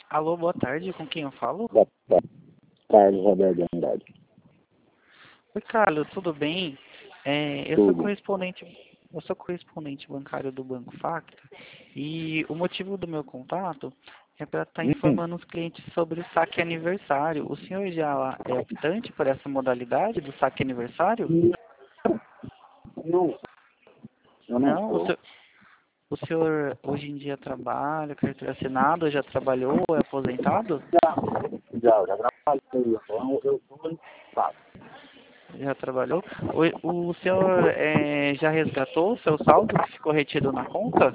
Alô, boa tarde, com quem eu falo? Boa tarde, Roberto Andrade. Oi, Carlos, tudo bem? Tudo. Eu sou correspondente bancário do Banco Facta e o motivo do meu contato é para estar informando os clientes sobre o saque aniversário. O senhor já é optante por essa modalidade do saque aniversário? Não, eu não Não? sou. O senhor hoje em dia trabalha, carteira assinada, já trabalhou, é aposentado? Já trabalhei, eu sou empregado. Já trabalhou? O senhor já resgatou o seu saldo que ficou retido na conta?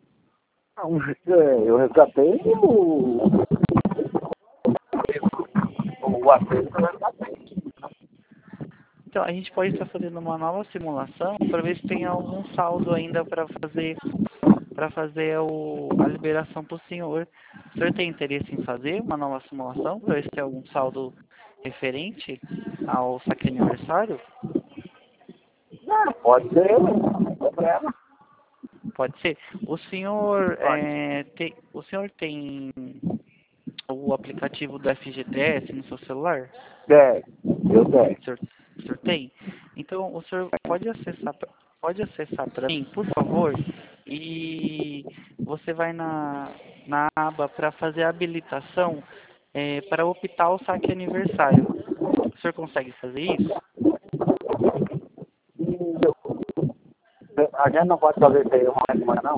Eu resgatei o acerto, eu resgatei. Então, a gente pode estar fazendo uma nova simulação para ver se tem algum saldo ainda para fazer a liberação para o senhor. O senhor tem interesse em fazer uma nova simulação para ver se tem algum saldo referente ao saque aniversário? Não, pode ser, não tem problema. Pode ser. O senhor tem o aplicativo do FGTS no seu celular? Eu tenho. O senhor tem? Então, o senhor pode acessar para mim, por favor, e você vai na aba para fazer a habilitação para optar o saque aniversário. O senhor consegue fazer isso? A gente não pode fazer isso aí uma semana, não?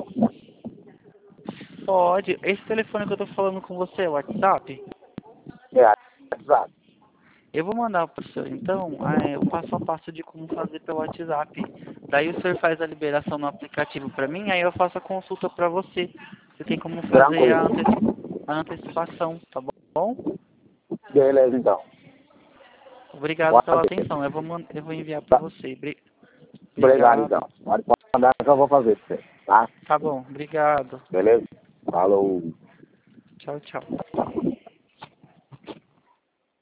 Pode. Esse telefone que eu estou falando com você é o WhatsApp? Exato. Eu vou mandar para o senhor, então, o passo a passo de como fazer pelo WhatsApp. Daí o senhor faz a liberação no aplicativo para mim, aí eu faço a consulta para você. Você tem como fazer Tranquilo. a antecipação, tá bom? Beleza, então. Obrigado pela Pode. atenção. Eu vou enviar para Tá. você. Obrigado, Obrigado. então. Pode mandar que eu vou fazer pra você, tá? Tá bom, obrigado. Beleza? Falou. Tchau, tchau.